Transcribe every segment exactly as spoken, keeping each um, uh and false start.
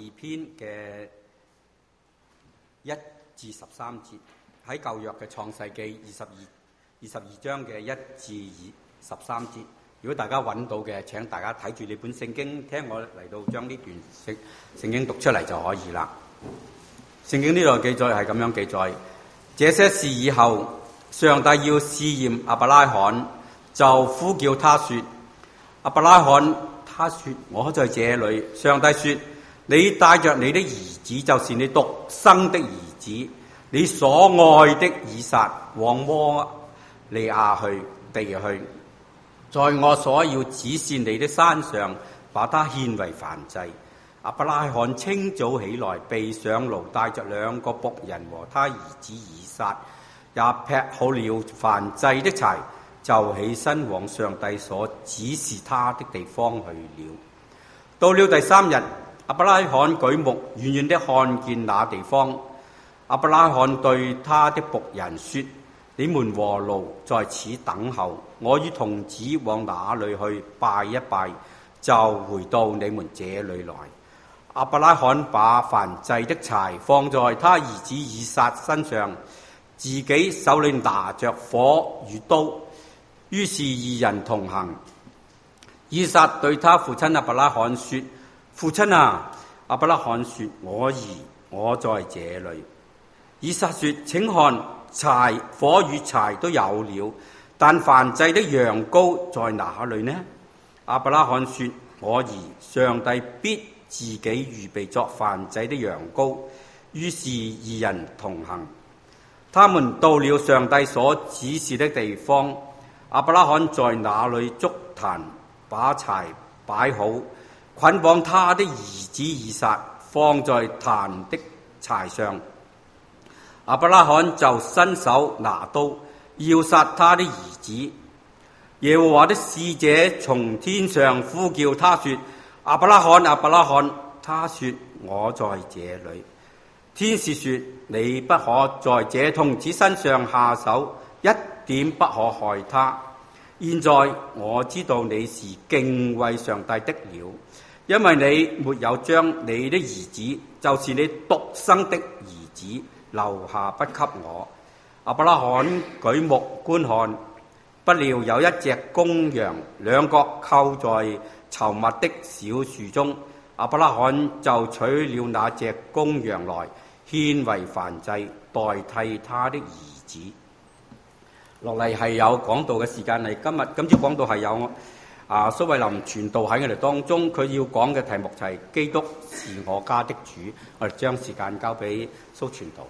篇嘅一至十三節，喺舊約嘅創世記二十二二十二章嘅一至二十三節。如果大家揾到嘅，請大家睇住你本聖經，聽我嚟到將呢段聖聖經讀出嚟就可以啦。聖經呢度記載係咁樣記載：這些事以後，上帝要試驗亞伯拉罕，就呼叫他說：亞伯拉罕，他說我在這裏。上帝說：你帶着你的兒子，就是你獨生的兒子，你所愛的以撒，往摩利亞去地去，在我所要指示你的山上，把他獻為燔祭。亞伯拉罕清早起來，備上驢，帶着兩個僕人和他兒子以撒，也劈好了燔祭的柴，就起身往上帝所指示他的地方去了。到了第三日，亞伯拉罕舉目遠遠的看見那地方。亞伯拉罕對他的僕人說：你們和驢在此等候，我與童子往那裏去拜一拜，就回到你們這裏來。亞伯拉罕把燔祭的柴放在他兒子以撒身上，自己手裏拿着火與刀，於是二人同行。以撒對他父親亞伯拉罕說：父親啊！亞伯拉罕說：我兒，我在這裏。以撒說：請看，柴火與柴都有了，但燔祭的羊羔在哪裏呢？亞伯拉罕說：我兒，上帝必自己預備作燔祭的羊羔。於是二人同行。他們到了上帝所指示的地方，亞伯拉罕在那裏築壇，把柴擺好，捆綁他的兒子以撒，放在壇的柴上。亞伯拉罕就伸手拿刀，要殺他的兒子。耶和華的使者從天上呼叫他說：亞伯拉罕，亞伯拉罕。他說：我在這裏。天使說：你不可在這童子身上下手，一點不可害他。現在我知道你是敬畏上帝的了，因為你沒有將你的兒子，就是你獨生的兒子留下不給我。亞伯拉罕舉目觀看，不料有一隻公羊，兩角扣在稠密的小樹中。亞伯拉罕就取了那隻公羊來，獻為燔祭，代替他的兒子。落嚟係有講道嘅時間嚟，今日今朝講道係有啊蘇慧林傳道喺我哋當中，佢要講嘅題目就係、是、基督是我家的主。我哋將時間交俾蘇傳道。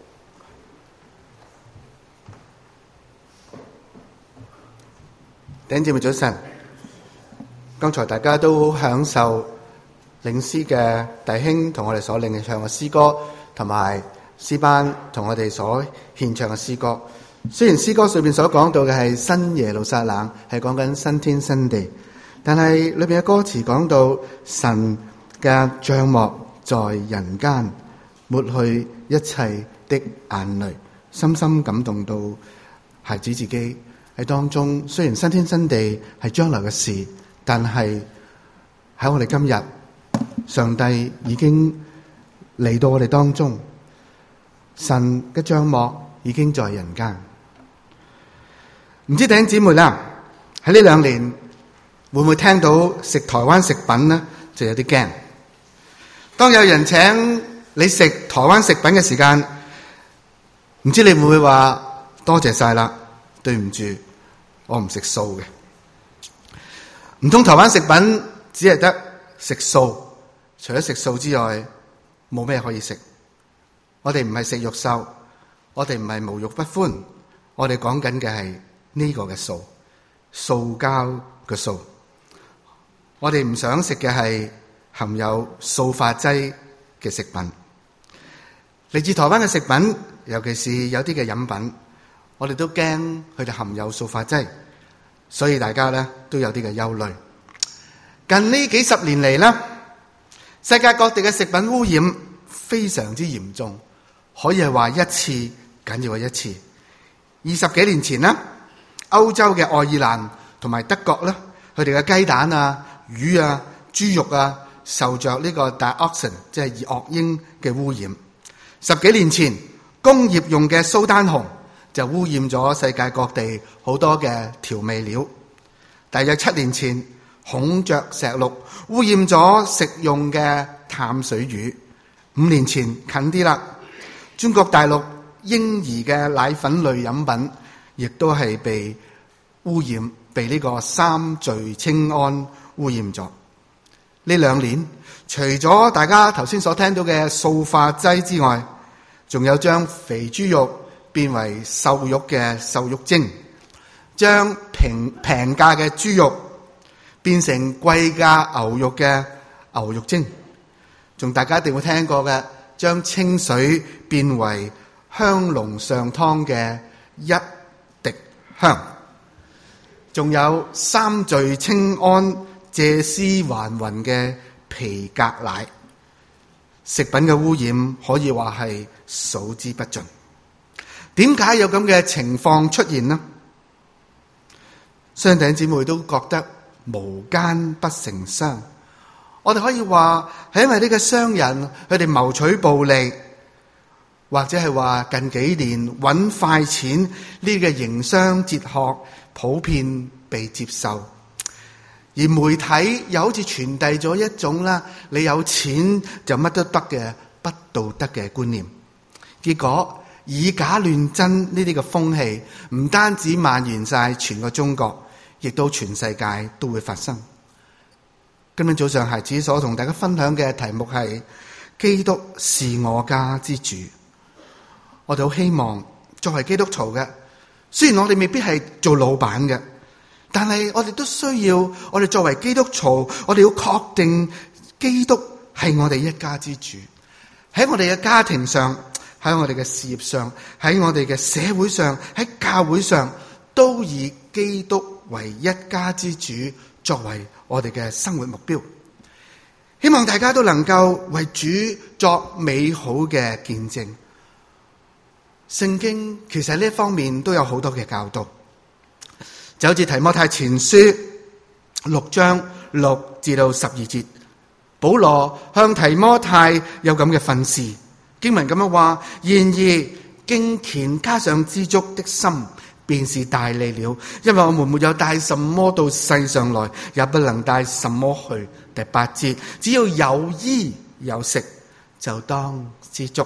弟兄姊妹早晨，剛才大家都好享受領詩嘅弟兄同我哋所領唱嘅詩歌，同埋詩班同我哋所獻唱嘅詩歌。雖然詩歌上面所講到嘅係新耶路撒冷，係講緊新天新地，但係裏邊嘅歌詞講到神嘅帳幕在人間，抹去一切的眼淚，深深感動到孩子自己喺當中。雖然新天新地係將來嘅事，但係喺我哋今日，上帝已經嚟到我哋當中，神嘅帳幕已經在人間。唔知弟兄姊妹啦，喺呢兩年會唔會聽到食台灣食品呢？就有啲驚。當有人請你食台灣食品嘅時間，唔知你會唔會話多謝晒啦，對唔住，我唔食素嘅。唔通台灣食品只係得食素，除咗食素之外冇咩可以食？我哋唔係食肉獸，我哋唔係無肉不歡，我哋講緊嘅係呢個嘅素，塑膠嘅素。我哋唔想食嘅係含有塑化劑嘅食品。嚟自台灣嘅食品，尤其是有啲嘅飲品，我哋都驚佢哋含有塑化劑，所以大家咧都有啲嘅憂慮。近呢幾十年嚟咧，世界各地嘅食品污染非常之嚴重，可以係話一次緊要過一次。二十幾年前啦，歐洲嘅愛爾蘭同埋德國咧，佢哋嘅雞蛋啊、魚啊、豬肉啊， 受着呢個 dioxin 即係二惡英嘅污染。十幾年前工業用嘅蘇丹紅就污染咗世界各地好多嘅調味料。大約七年前孔雀石綠污染咗食用嘅淡水魚。五年前近啲啦，中國大陸嬰兒嘅奶粉類飲品亦都係被污染，被呢個三聚氰胺污染咗。呢兩年除咗大家頭先所聽到嘅塑化劑之外，仲有將肥豬肉變為瘦肉嘅瘦肉精，將平平價嘅豬肉變成貴價牛肉嘅牛肉精，仲大家一定會聽過嘅，將清水變為香濃上湯嘅一滴香，仲有三聚氰胺借屍還魂嘅皮革奶。食品嘅污染可以話係數之不盡。點解有咁嘅情況出現呢？相弟姊妹都覺得無奸不成商。我哋可以話係因為呢個商人佢哋謀取暴利，或者係話近幾年揾快錢呢個營商哲學普遍被接受，而媒體又好似傳遞咗一種啦，你有錢就乜都得嘅不道德嘅觀念。結果以假亂真呢啲嘅風氣唔單止蔓延晒全個中國，亦都全世界都會發生。今日早上孩子所同大家分享嘅題目係基督是我家之主。我哋好希望作為基督徒嘅，雖然我哋未必係做老闆嘅，但係我哋都需要，我哋作為基督徒，我哋要確定基督係我哋一家之主。喺我哋嘅家庭上，喺我哋嘅事業上，喺我哋嘅社會上，喺教會上，都以基督為一家之主作為我哋嘅生活目標。希望大家都能夠為主作美好嘅見證。聖經其實呢一方面都有好多嘅教導，就好似提摩太前書六章六至到十二節，保羅向提摩太有咁嘅訓示。經文咁樣話：然而敬虔加上知足的心，便是大利了，因為我們沒有帶什麼到世上來，也不能帶什麼去。第八節，只要有衣有食，就當知足。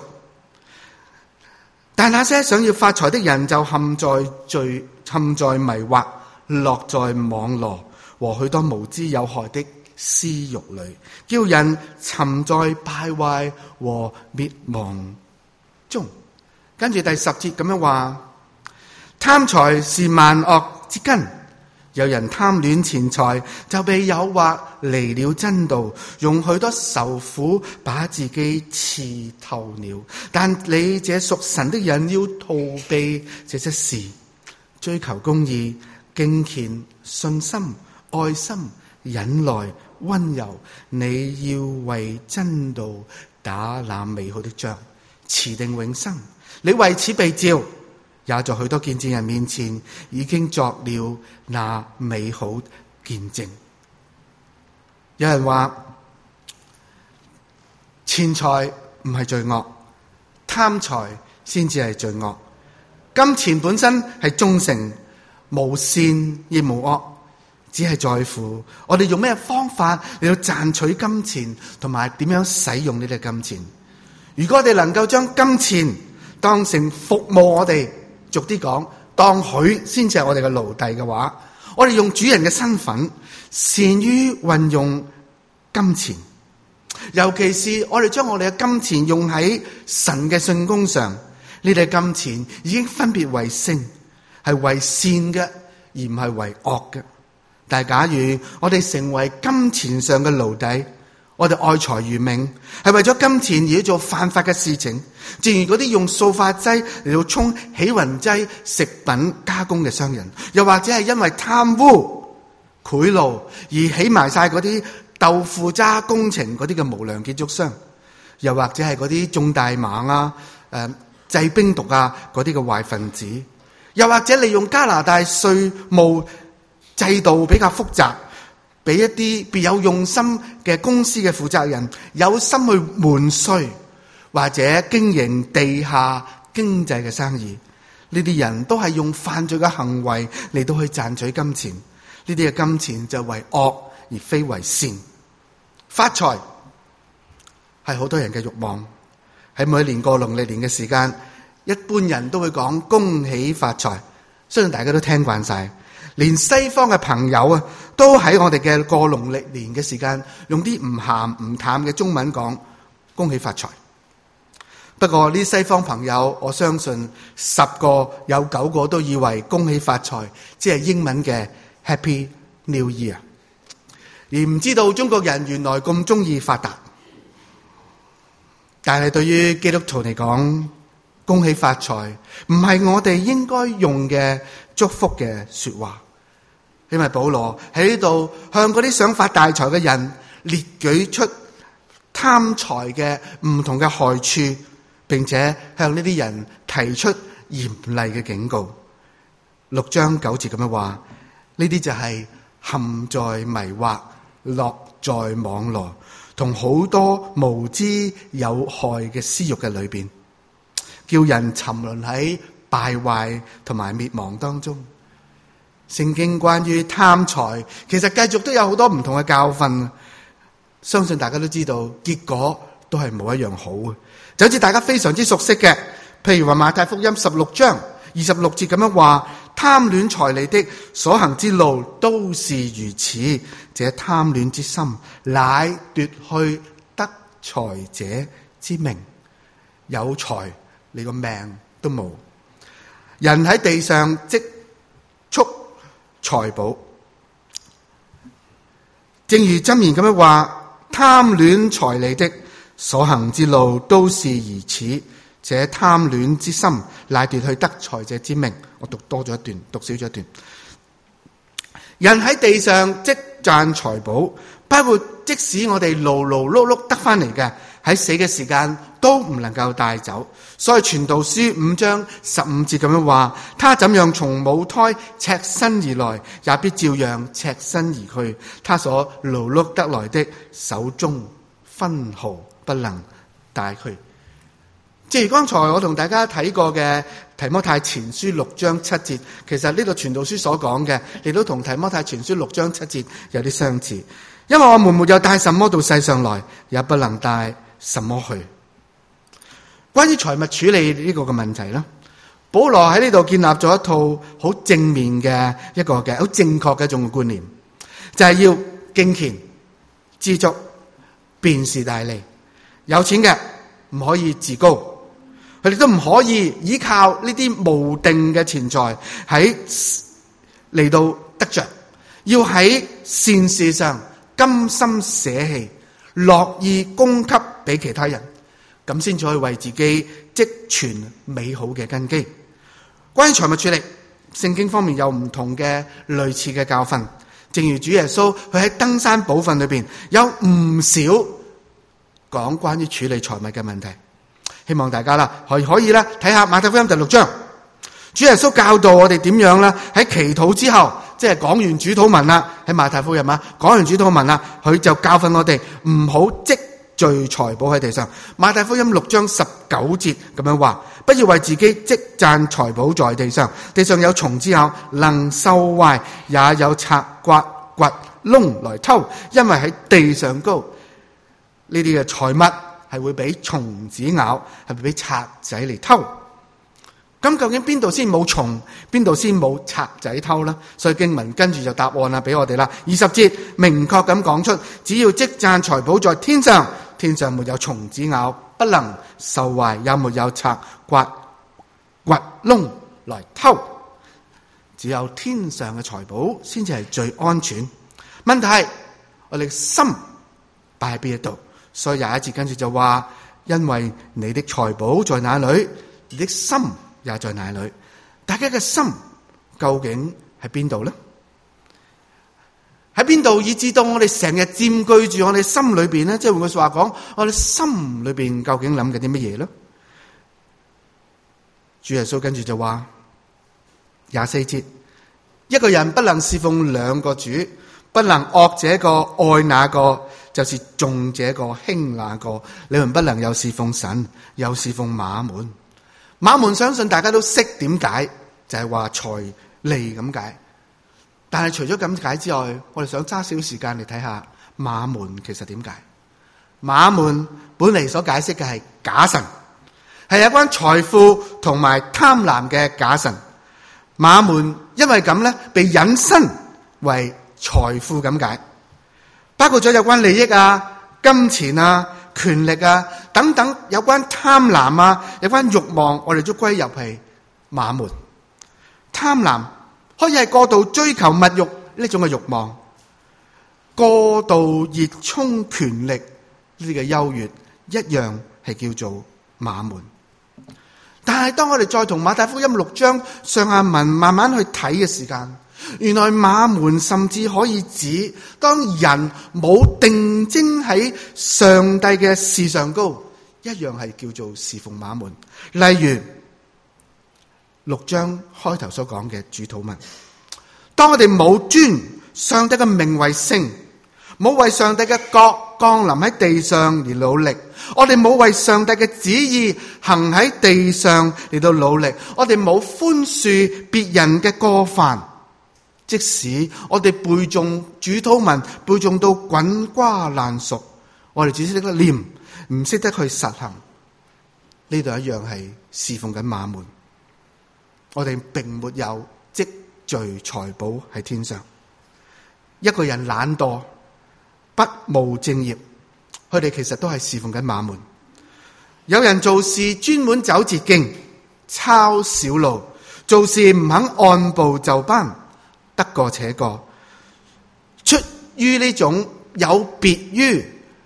但那些想要發財的人就陷在罪、陷在迷惑、落在網羅和許多無知有害的私欲裏，叫人沉在敗壞和滅亡中。跟住第十節咁樣話：貪財是萬惡之根，有人貪戀錢財，就被誘惑離了真道，用許多愁苦把自己刺透了。但你這屬神的人要逃避這些事，追求公義、敬虔、信心、愛心、忍耐、溫柔。你要為真道打那美好的仗，持定永生。你為此被召，也在許多見證人面前已經作了那美好見證。有人話錢財唔係罪惡，貪財先至係罪惡。金錢本身係忠誠，無善亦無惡，只係在乎我哋用咩方法嚟到賺取金錢，同埋點樣使用呢啲金錢。如果我哋能夠將金錢當成服務我哋，俗啲講，當佢先至係我哋嘅奴隸嘅話，我哋用主人嘅身份，善於運用金錢，尤其是我哋將我哋嘅金錢用喺神嘅信工上，呢啲金錢已經分別為聖，係為善嘅，而唔係為惡嘅。但係假如我哋成為金錢上嘅奴隸，我哋愛財如命，係為咗金錢而要做犯法嘅事情，正如嗰啲用塑化劑嚟到沖起雲劑食品加工嘅商人，又或者係因為貪污賄賂而起埋晒嗰啲豆腐渣工程嗰啲嘅無良建築商，又或者係嗰啲種大麻啊、誒製冰毒啊嗰啲嘅壞分子，又或者利用加拿大稅務制度比較複雜， 俾一啲別有用心嘅公司嘅負責人有心去瞞稅或者經營地下經濟嘅生意，呢啲人都係用犯罪嘅行為嚟到去賺取金錢，呢啲嘅金錢就為惡而非為善。發財係好多人嘅慾望，喺每一年過農曆年嘅時間，一般人都會講恭喜發財，相信大家都聽慣晒。連西方嘅朋友啊，都喺我哋嘅過農曆年嘅時間，用啲唔鹹唔淡嘅中文講恭喜發財。不過呢西方朋友，我相信十個有九個都以為恭喜發財即係英文嘅 Happy New Year， 而唔知道中國人原來咁中意發達。但係對於基督徒嚟講，恭喜發財唔係我哋應該用嘅祝福嘅說話，因為保羅喺呢度向嗰啲想發大財嘅人列舉出貪財嘅唔同嘅害處，並且向呢啲人提出嚴厲嘅警告。六章九節咁樣話，呢啲就係陷在迷惑、落在網羅同好多無知有害嘅私欲嘅裏邊，叫人沉淪喺敗壞同埋滅亡當中。聖經關於貪財，其實繼續都有好多唔同嘅教訓，相信大家都知道，結果都係冇一樣好嘅。就好似大家非常之熟悉嘅，譬如話馬太福音十六章二十六節咁樣話，貪戀財利的所行之路都是如此，這貪戀之心乃奪去得財者之命。有財你個命都冇。人喺地上積蓄財寶，正如箴言咁樣話，貪戀財利的所行之路都是如此，這貪戀之心乃奪去得財者之命。我讀多咗一段，讀少咗一段。人喺地上積賺財寶，包括即使我哋勞勞碌碌得翻嚟嘅，喺死嘅時間都唔能夠帶走。所以傳道書五章十五節咁樣話，他怎樣從母胎赤身而來，也必照樣赤身而去。他所勞碌得來的，手中分毫不能帶去。正如剛才我同大家睇過嘅提摩太前書六章七節，其實呢度傳道書所講嘅，亦都同提摩太前書六章七節有啲相似。因為我們沒有帶什麼到世上來，也不能帶什麼去。關於財物處理呢個嘅問題啦，保羅喺呢度建立咗一套好正面嘅一個嘅好正確嘅一種觀念，就係要敬虔、知足、便是大利。有錢嘅唔可以自高，佢哋都唔可以依靠呢啲無定嘅錢財喺嚟到得着，要喺善事上甘心捨棄，樂意供給俾其他人，咁先至可以為自己積存美好嘅根基。關於財物處理，聖經方面有唔同嘅類似嘅教訓，正如主耶穌佢喺登山寶訓裏邊有唔少講關於處理財物嘅問題。希望大家啦可以可以啦睇下馬太福音第六章，主耶穌教導我哋點樣啦喺祈禱之後，即係講完主禱文啦，喺馬太福音嘛，講完主禱文啦，佢就教訓我哋唔好積聚財寶喺地上。馬太福音六章十九節咁樣話，不要為自己積攢財寶在地上，地上有蟲子咬，能收壞，也有賊刮掘窿來偷。因為喺地上高呢啲嘅財物係會俾蟲子咬，係會俾賊仔嚟偷。咁究竟邊度先冇蟲，邊度先冇賊仔偷呢？所以經文跟住就答案啦，俾我哋啦。二十節明確咁講出，只要積攢財寶在天上，天上沒有蟲子咬，不能受壞，也沒有賊刮掘窿來偷。只有天上嘅財寶先至係最安全。問題係我哋心擺喺邊一度？所以廿一節跟住就話，因為你的財寶在哪裏，你的心也在哪裏。大家嘅心究竟喺邊度呢？喺邊度以致到我哋成日佔據住我哋心裏邊呢？即係換句說話講，我哋心裏邊究竟諗緊啲乜嘢呢？主耶穌跟住就話廿四節，一個人不能侍奉兩個主， 不能惡這個愛那個，就是重這個輕那個。你們不能又侍奉神，又侍奉馬門。馬門相信大家都識點解，就係話財利咁解。但係除咗咁解之外，我哋想揸少少時間嚟睇下馬門其實點解。馬門本嚟所解釋嘅係假神，係有關財富同埋貪婪嘅假神。馬門因為咁咧，被引申為財富咁解，包括咗有關利益啊、金錢啊、權力啊等等有關貪婪啊、有關慾望，我哋都歸入係馬門。貪婪可以係過度追求物慾呢種嘅慾望，過度熱衷權力呢個優越，一樣係叫做馬門。但係當我哋再同馬太福音六章上下文慢慢去睇嘅時間，原來馬門甚至可以指當人冇定睛喺上帝嘅事上高，一樣係叫做侍奉馬門。例如六章開頭所講嘅主禱文，當我哋冇尊上帝嘅名為聖，冇為上帝嘅國降臨喺地上而努力，我哋冇為上帝嘅旨意行喺地上嚟到努力，我哋冇寬恕別人嘅過犯，即使我哋背誦主禱文背誦到滾瓜爛熟，我哋只識得念，唔識得去實行，呢度一樣係侍奉緊馬門。我哋並沒有積聚財寶喺天上。一個人懶惰不務正業，佢哋其實都係侍奉緊馬門。有人做事專門走捷徑，抄小路，做事唔肯按部就班，得過且過，出於呢種有別於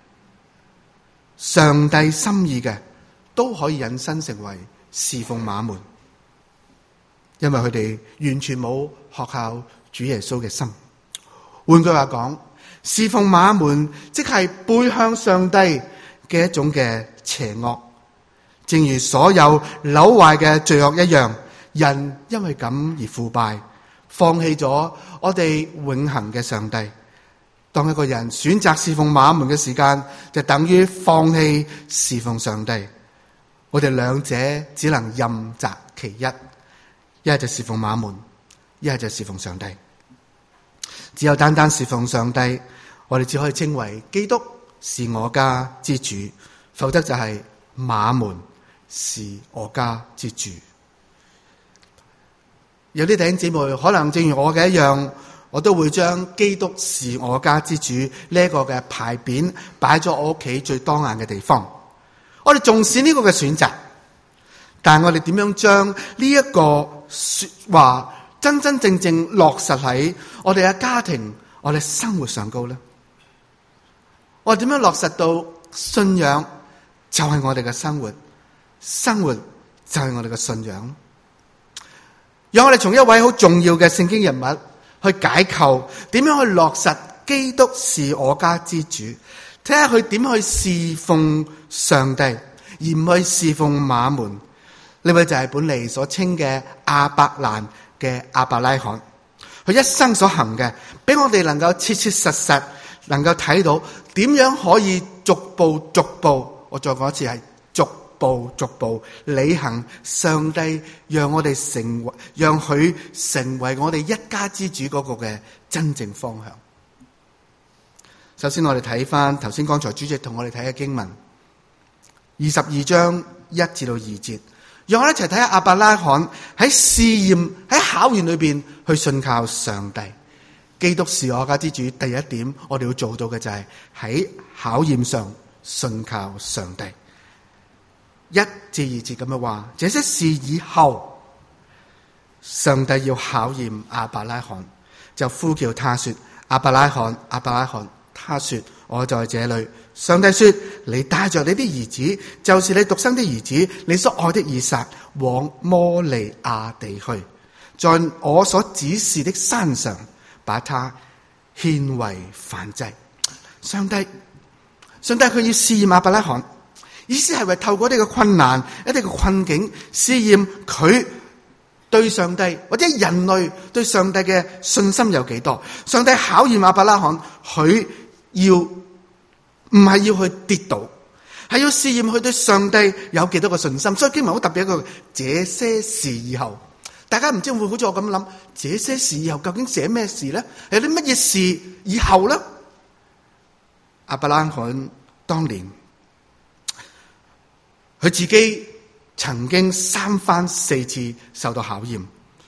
上帝心意嘅，都可以引申成為侍奉馬門，因為佢哋完全冇學效主耶穌嘅心。換句話講，侍奉馬門即係背向上帝嘅一種嘅邪惡，正如所有朽壞嘅罪惡一樣，人因為咁而腐敗，放棄咗我哋永恆嘅上帝。當一個人選擇侍奉馬門嘅時間，就等於放棄侍奉上帝。我哋兩者只能任擇其一，一係就侍奉馬門，一係就侍奉上帝。只有單單侍奉上帝，我哋只可以稱為基督是我家之主，否則就係馬門是我家之主。有啲弟兄姊妹可能正如我嘅一樣，我都會將基督是我家之主呢一個嘅牌匾擺咗我屋企最當眼嘅地方。我哋重視呢個嘅選擇，但係我哋點樣將呢一個說話真真正正落實喺我哋嘅家庭、我哋生活上高呢？我哋點樣落實到信仰就係我哋嘅生活，生活就係我哋嘅信仰？讓我哋從一位好重要嘅聖經人物去解構，點樣去落實基督是我家之主，睇下佢點去侍奉上帝，而唔去侍奉馬門。呢位就係本嚟所稱嘅亞伯蘭嘅亞伯拉罕，佢一生所行嘅，俾我哋能夠切切實實能夠睇到點樣可以逐步逐步，我再講一次係逐步逐步履行上帝讓我哋成為，讓佢成為我哋一家之主嗰個嘅真正方向。首先我哋睇翻頭先剛才主席同我哋睇嘅經文，二十二章一至到二節。讓我哋一齊睇下亞伯拉罕喺試驗、喺考驗裏邊去信靠上帝。基督是我家之主，第一點我哋要做到嘅就係喺考驗上信靠上帝。一至二節咁樣話，這些事以後，上帝要考驗亞伯拉罕，就呼叫他說：亞伯拉罕，亞伯拉罕。他說：我在這裏。上帝說：你帶着你的兒子，就是你獨生的兒子，你所愛的以撒，往摩利亞地去，在我所指示的山上，把他獻為燔祭。上帝，上帝佢要試驗亞伯拉罕，意思係為透過呢個困難、一啲嘅困境，試驗佢對上帝或者人類對上帝嘅信心有幾多？上帝考驗亞伯拉罕，佢要唔係要去跌倒，係要試驗佢對上帝有幾多個信心。所以經文好特別一個這些事以後，大家唔知會唔會好似我咁諗，這些事以後究竟寫咩事咧？有啲乜嘢事以後咧？亞伯拉罕當年佢自己曾經三番四次受到考驗。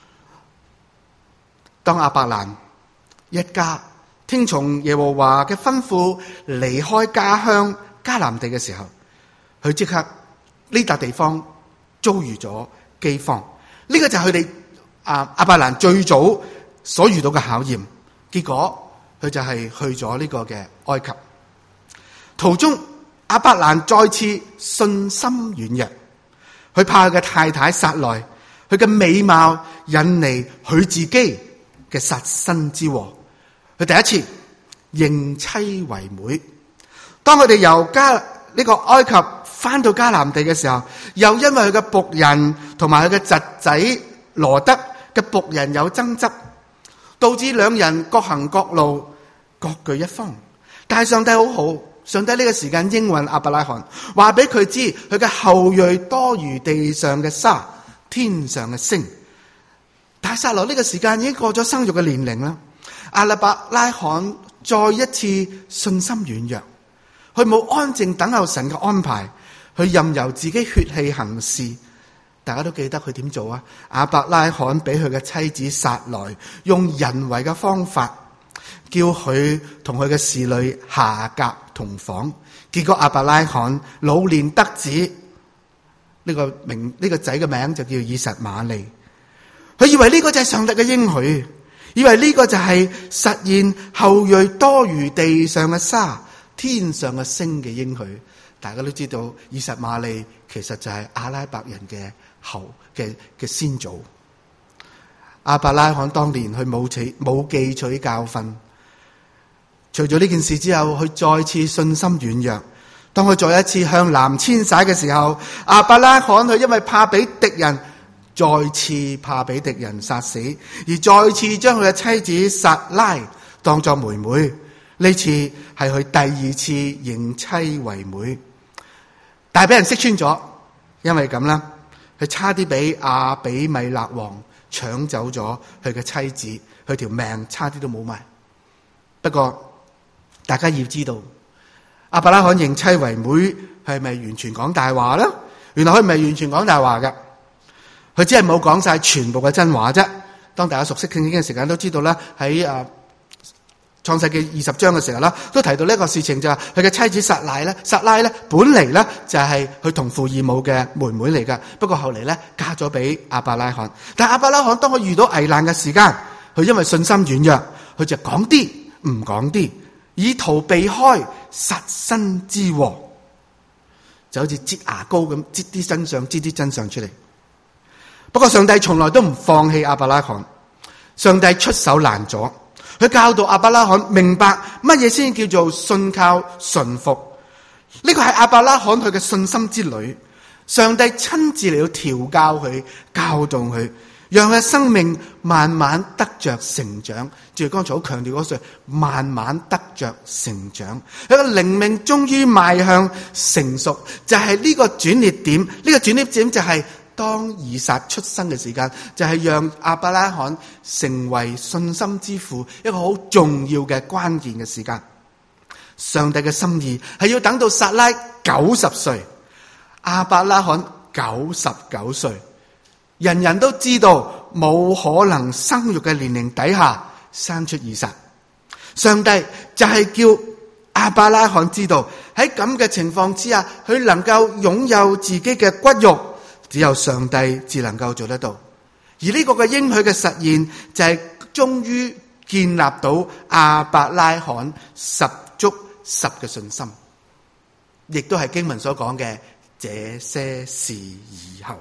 當亞伯蘭一家聽從耶和華嘅吩咐離開家鄉迦南地嘅時候，佢即刻呢笪地方遭遇咗饑荒。呢、這個就係佢哋啊亞伯蘭最早所遇到嘅考驗。結果佢就係去咗呢個嘅埃及。途中亞伯蘭再次信心軟弱，佢怕佢嘅太太撒萊，佢嘅美貌引嚟佢自己嘅殺身之禍。佢第一次認妻為妹。當佢哋由加呢個埃及翻到迦南地嘅時候，又因為佢嘅僕人同埋佢嘅侄仔羅德嘅僕人有爭執，導致兩人各行各路，各據一方。但係上帝好好。上帝呢個時間應允亞伯拉罕，話俾佢知佢嘅後裔多如地上嘅沙，天上嘅星。但係撒羅呢個時間已經過咗生育嘅年齡啦。亞伯拉罕再一次信心軟弱，佢冇安靜等候神嘅安排，佢任由自己血氣行事。大家都記得佢點做啊？亞伯拉罕俾佢嘅妻子撒萊用人為嘅方法，叫佢同佢嘅侍女夏甲同房，結果亞伯拉罕老年得子，呢、這個名呢、這個仔嘅名就叫以實瑪利。佢以為呢個就係上帝嘅應許，以為呢個就係實現後裔多如地上嘅沙、天上嘅星嘅應許。大家都知道以實瑪利其實就係阿拉伯人嘅後嘅嘅先祖。亞伯拉罕當年佢冇取冇記取教訓。除咗呢件事之後，佢再次信心軟弱。當佢再一次向南遷徙嘅時候，亞伯拉罕佢因為怕俾敵人，再次怕俾敵人殺死，而再次將佢嘅妻子撒拉當作妹妹。呢次係佢第二次認妻為妹，但係俾人識穿咗，因為咁啦，佢差啲俾亞比米勒王搶走咗佢嘅妻子，佢條命差啲都冇埋。不過大家要知道，亞伯拉罕認妻為妹係咪完全講大話咧？原來佢唔係完全講大話嘅，佢只係冇講晒全部嘅真話啫。當大家熟悉聖經嘅時間都知道啦，喺誒創世記二十章嘅時候啦，都提到呢個事情，就係佢嘅妻子撒拉咧，撒拉咧本嚟咧就係佢同父異母嘅妹妹嚟噶，不過後嚟咧嫁咗俾亞伯拉罕。但係亞伯拉罕當佢遇到危難嘅時間，佢因為信心軟弱，佢就講啲唔講啲，以逃避開殺身之禍，就好似擠牙膏咁，擠啲真相，擠啲真相出嚟。不過上帝從來都唔放棄亞伯拉罕，上帝出手攔阻，佢教導亞伯拉罕明白乜嘢先叫做信靠順服。呢個係亞伯拉罕佢嘅信心之旅，上帝親自嚟到調教佢，教導佢，讓佢嘅生命慢慢得着成長。正如剛才好強調嗰句，慢慢得着成長，佢嘅靈命終於邁向成熟，就係呢個轉捩點。呢個轉捩點就係當以撒出生嘅時間，就係讓亞伯拉罕成為信心之父一個好重要嘅關鍵嘅時間。上帝嘅心意係要等到撒拉九十歲，亞伯拉罕九十九歲，人人都知道冇可能生育嘅年齡底下生出以撒。上帝就係叫亞伯拉罕知道喺咁嘅情況之下，佢能夠擁有自己嘅骨肉，只有上帝至能夠做得到。而呢個嘅應許嘅實現就係終於建立到亞伯拉罕十足十嘅信心，亦都係經文所講嘅這些事以後。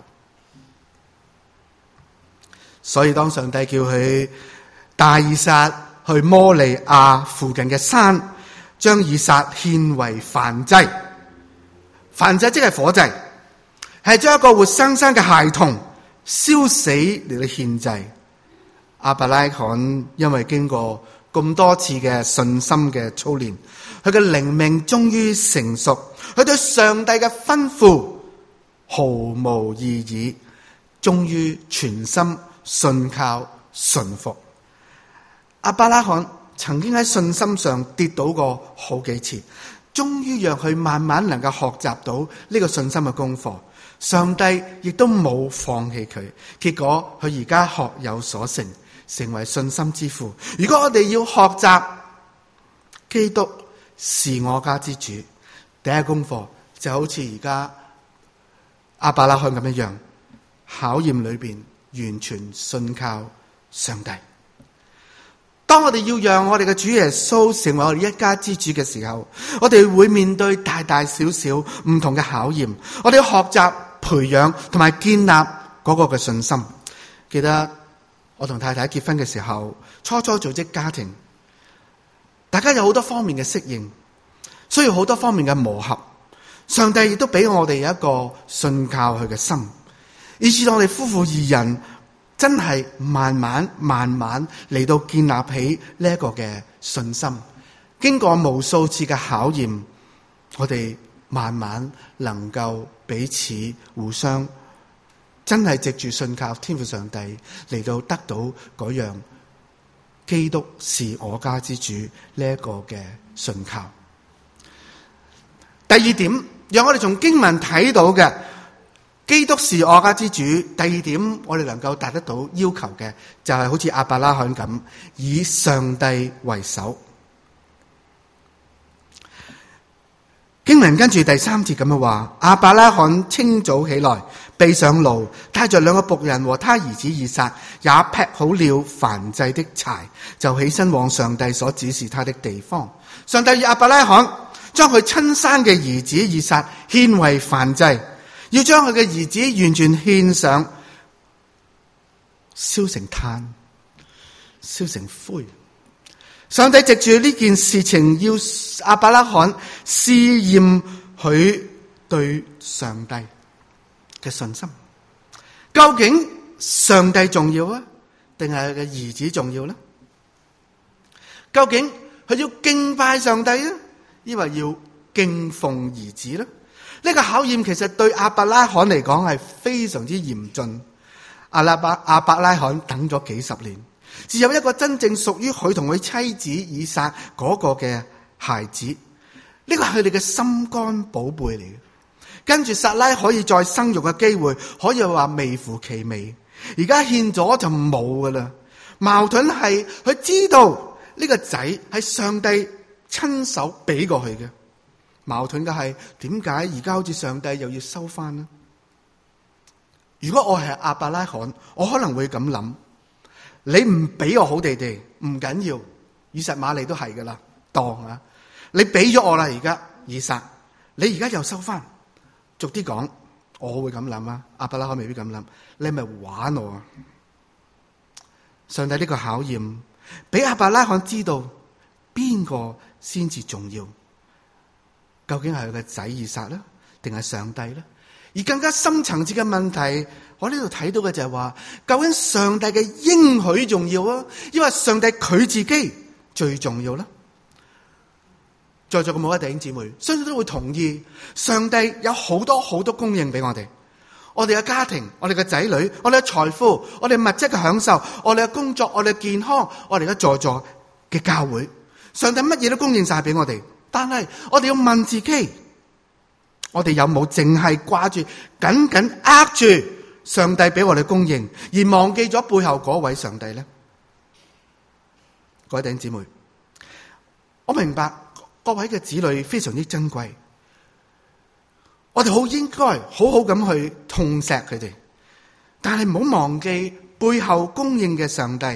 所以當上帝叫佢帶以撒去摩利亞附近嘅山，將以撒獻為燔祭，燔祭即係火祭，係將一個活生生嘅孩童燒死嚟到獻祭。亞伯拉罕因為經過咁多次嘅信心嘅操練，佢嘅靈命終於成熟，佢對上帝嘅吩咐毫無異議，終於全心信靠順服。亞伯拉罕曾經喺信心上跌倒過好幾次，終於讓佢慢慢能夠學習到呢個信心嘅功課。上帝亦都冇放棄佢，結果佢而家學有所成，成為信心之父。如果我哋要學習基督是我家之主，第一功課就好似而家亞伯拉罕咁一樣，考驗裏邊完全信靠上帝。當我哋要讓我哋嘅主耶穌成為我哋一家之主嘅時候，我哋會面對大大小小唔同嘅考驗，我哋要學習培養同埋建立嗰個嘅信心。記得我同太太結婚嘅時候，初初組織家庭，大家有好多方面嘅適應，需要好多方面嘅磨合。上帝亦都俾我哋有一個信靠佢嘅心，以至到我哋夫婦二人真係慢慢慢慢嚟到建立起呢一個嘅信心。經過無數次嘅考驗，我哋慢慢能夠彼此互相真係藉住信靠天父上帝嚟到得到嗰樣基督是我家之主呢一個嘅信靠。第二點，讓我哋從經文睇到嘅基督是我家之主，第二點我哋能夠達得到要求嘅就係好似亞伯拉罕咁，以上帝為首。經文跟住第三節咁樣話，亞伯拉罕清早起來，備上驢，帶着兩個僕人和他兒子以撒，也劈好了燔祭的柴，就起身往上帝所指示他的地方。上帝與亞伯拉罕將佢親生嘅兒子以撒獻為燔祭，要將佢嘅兒子完全獻上，燒成炭，燒成灰。上帝藉住呢件事情，要亞伯拉罕試驗佢對上帝嘅信心。究竟上帝重要啊，定係佢嘅兒子重要呢？究竟佢要敬拜上帝啊，抑或要敬奉兒子呢？呢個考驗其實對亞伯拉罕嚟講係非常之嚴峻。亞拉伯亞伯拉罕等咗幾十年，只有一個真正屬於佢同佢妻子以撒嗰個嘅孩子，呢個係佢哋嘅心肝寶貝嚟嘅。跟住撒拉可以再生育嘅機會，可以話微乎其微。而家獻咗就冇噶啦。矛盾係佢知道呢個仔係上帝親手俾過去嘅，矛盾嘅係點解而家好似上帝又要收翻呢？如果我係亞伯拉罕，我可能會咁諗。你唔俾我好地地唔緊要，以實瑪利都係噶啦，當啊，你俾咗我啦，而家以撒，你而家又收翻，逐啲講，我會咁諗啊，亞伯拉罕未必咁諗，你咪玩我啊！上帝呢個考驗，俾亞伯拉罕知道邊個先至重要，究竟係佢嘅仔以撒咧，定係上帝咧？而更加深層次嘅問題，我呢度睇到嘅就係話，究竟上帝嘅應許重要啊，抑或上帝佢自己最重要咧？在座嘅每位弟兄姊妹，相信都會同意，上帝有好多好多供應俾我哋，我哋嘅家庭，我哋嘅仔女，我哋嘅財富，我哋物質嘅享受，我哋嘅工作，我哋嘅健康，我哋嘅在座嘅教會，上帝乜嘢都供應晒俾我哋。但係我哋要問自己，我哋有冇淨係掛住緊緊握住上帝俾我哋供應，而忘記咗背後嗰位上帝呢？各位弟兄姊妹，我明白各位嘅子女非常之珍貴，我哋好應該好好咁去痛錫佢哋，但係唔好忘記背後供應嘅上帝。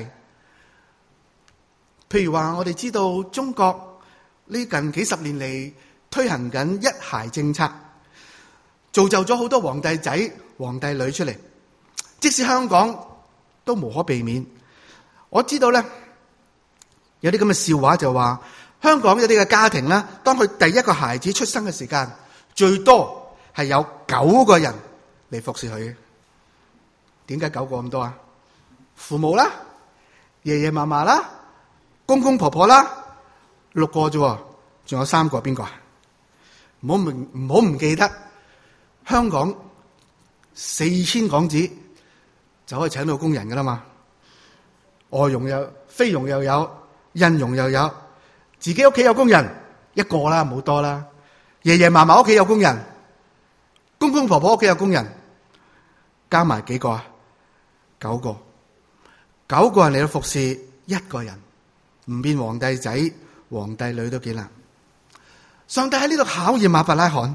譬如話，我哋知道中國呢近幾十年嚟推行緊一孩政策，造就咗好多皇帝仔、皇帝女出嚟。即使香港都無可避免。我知道咧，有啲咁嘅笑話就話，香港有啲嘅家庭咧，當佢第一個孩子出生嘅時間，最多係有九個人嚟服侍佢。 點解九個咁多啊？父母啦，爺爺嫲嫲啦，公公婆婆啦，六個啫，仲有三個邊個啊？唔好唔唔好唔記得，香港四千港紙就可以請到工人噶啦嘛，外傭有，菲傭又有，印傭又有，自己屋企有工人一個啦，冇多啦。爺爺嫲嫲屋企有工人，公公婆婆屋企有工人，加埋幾個啊？九個，九個人嚟到服侍一個人，唔變皇帝仔、皇帝女都幾難。上帝喺呢度考驗亞伯拉罕，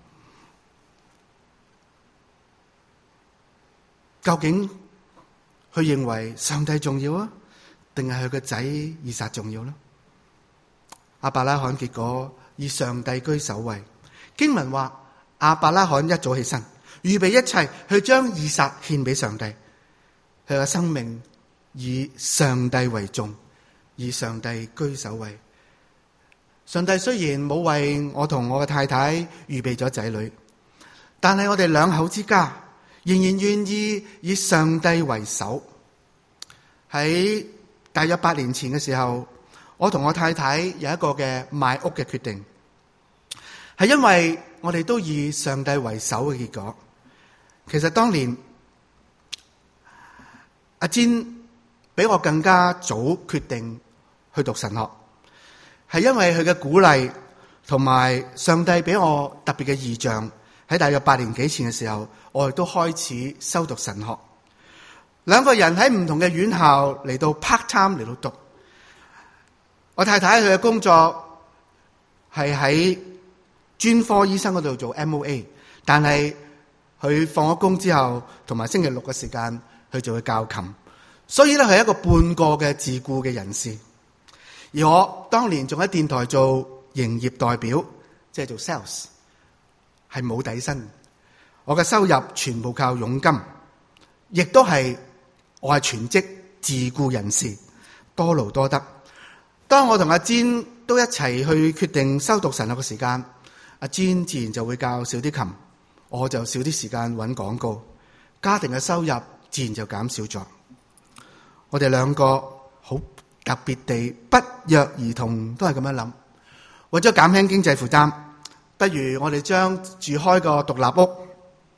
究竟佢認為上帝重要啊，定係佢個仔以撒重要呢？亞伯拉罕結果以上帝居首位。經文話亞伯拉罕一早起身，預備一切去將以撒獻俾上帝。佢嘅生命以上帝為重，以上帝居首位。上帝雖然冇為我同我嘅太太預備咗仔女，但係我哋兩口之家仍然願意以上帝為首。喺大約八年前嘅時候，我同我太太有一個嘅賣屋嘅決定，係因為我哋都以上帝為首嘅結果。其實當年阿詹比我更加早決定去讀神學，係因為佢嘅鼓勵同埋上帝俾我特別嘅異象。喺大約八年幾前嘅時候，我亦都開始修讀神學。兩個人喺唔同嘅院校嚟到 part time 嚟到讀。我太太佢嘅工作係喺專科醫生嗰度做 M O A， 但係佢放咗工之後，同埋星期六嘅時間，佢就會教琴。所以咧，佢係一個半個嘅自僱嘅人士。而我當年仲喺電台做營業代表，即係做 sales， 係冇底薪。我嘅收入全部靠佣金，亦都係我係全職自僱人士，多勞多得。當我同阿詹都一齊去決定修讀神學嘅時間，阿詹自然就會教少啲琴，我就少啲時間揾廣告，家庭嘅收入自然就減少咗。我哋兩個好特別地不約而同都係咁樣諗，為咗減輕經濟負擔，不如我哋將住開個獨立屋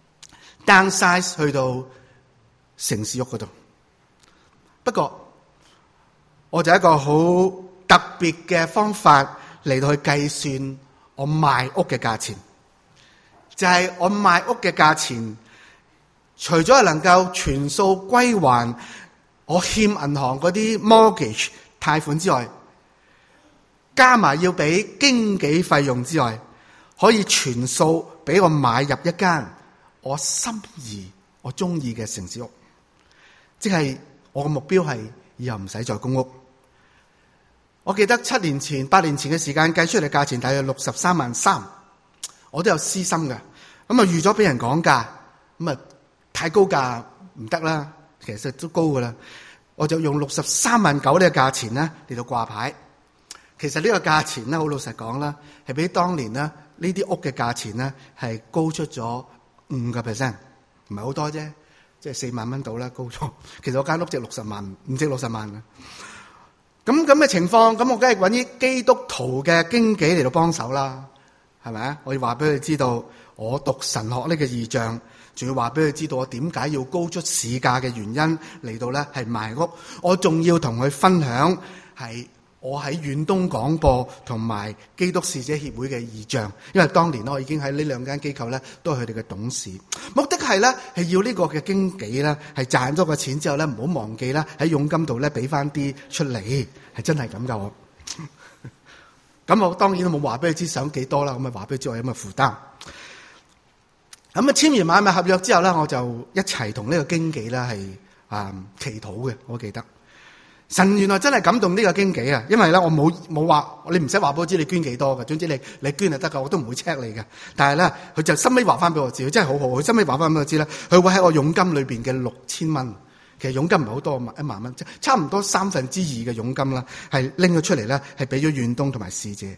downsize 去到城市屋嗰度。不過我就一個好特別嘅方法嚟到去計算我賣屋嘅價錢，就係我賣屋嘅價錢，除咗係能夠全數歸還我欠銀行嗰啲 mortgage 貸款之外，加埋要俾經紀費用之外，可以全數俾我買入一間我心儀、我中意嘅城市屋。即係我嘅目標係以後唔使再供屋。我記得七年前、八年前嘅時間計出嚟價錢大約六十三萬三，我都有私心嘅。咁啊預咗俾人講價，咁啊太高價唔得啦，其實都高噶啦。我就用六十三萬九呢個價錢咧嚟到掛牌。其實呢個價錢咧，好老實講啦，係比當年咧呢啲屋嘅價錢咧係高出咗五個 percent， 唔係好多啫，即係四萬蚊到啦，高咗。其實我間屋值六十萬，唔值六十萬嘅。咁咁嘅情況，咁我梗係揾啲基督徒嘅經紀嚟到幫手啦，係咪啊？我要話俾佢知道，我讀神學呢個異象，仲要話俾佢知道我點解要高出市價嘅原因嚟到咧係賣屋。我仲要同佢分享係我喺遠東廣播同埋基督使者協會嘅異象，因為當年我已經喺呢兩間機構咧都係佢哋嘅董事。目的係咧係要呢個嘅經紀咧係賺咗個錢之後咧唔好忘記啦，喺佣金度咧俾翻啲出嚟，係真係咁噶我。咁我當然都冇話俾佢知想幾多啦，咁啊話俾佢知我有乜負擔。咁啊簽完買賣合約之後咧，我就一齊同呢個經紀咧係啊祈禱嘅，我記得。神原來真係感動呢個經紀啊，因為咧我冇冇話，你唔使話俾我知你捐幾多嘅，總之你你捐就得噶，我都唔會 check 你嘅。但係咧，佢就收尾話翻俾我知，佢真係好好，佢收尾話翻俾我知咧，佢會喺我佣金裏邊嘅六千蚊，其實佣金唔係好多，一萬蚊，差唔多三分之二嘅佣金啦，係拎咗出嚟咧，係俾咗遠東同埋使者。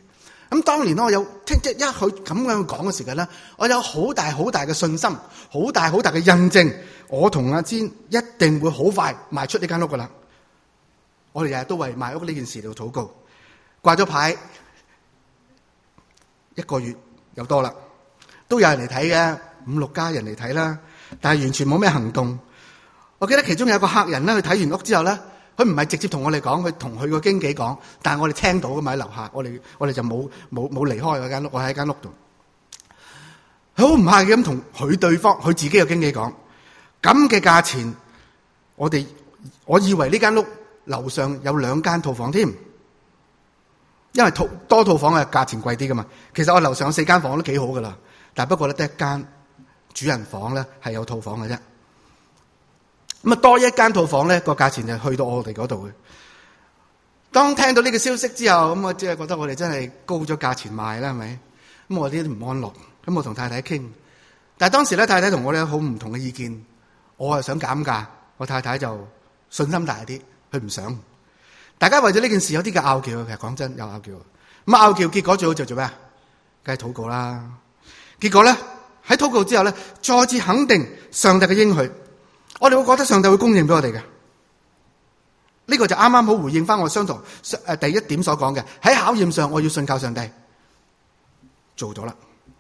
咁當年我有聽即係一佢咁樣講嘅時間咧，我有好大好大嘅信心，好大好大嘅印證，我同阿詹一定會好快賣出呢間屋噶啦。我哋日日都為賣屋呢件事嚟禱告，掛咗牌一個月有多啦，都有人嚟睇嘅，五六家人嚟睇啦，但係完全冇咩行動。我記得其中有一個客人咧，佢睇完屋之後咧，佢唔係直接同我哋講，佢同佢個經紀講，但係我哋聽到噶嘛喺樓下，我哋我哋就冇冇冇離開嗰間屋，我喺間屋度，佢好唔客氣咁同佢對方佢自己嘅經紀講，咁嘅價錢，我哋我以為呢間屋樓上有兩間套房添，因為套多套房嘅價錢貴啲噶嘛，其實我樓上有四間房都幾好噶啦，但係不過咧得一間主人房咧係有套房嘅啫。咁啊，多一間套房咧，個價錢就去到我哋嗰度嘅。當聽到呢個消息之後，咁我即係覺得我哋真係高咗價錢賣啦，係咪？咁我啲都唔安樂。咁我同太太傾，但係當時咧，太太同我哋好唔同嘅意見。我係想減價，我太太就信心大啲，佢唔想。大家為咗呢件事有啲嘅拗撬，其實講真有拗撬。咁拗撬結果最好就做咩啊？梗係禱告啦。結果咧喺禱告之後咧，再次肯定上帝嘅應許。我哋會覺得上帝會供應俾我哋嘅，呢、這個就啱啱好回應翻我相同誒第一點所講嘅，喺考驗上我要信靠上帝，做咗啦，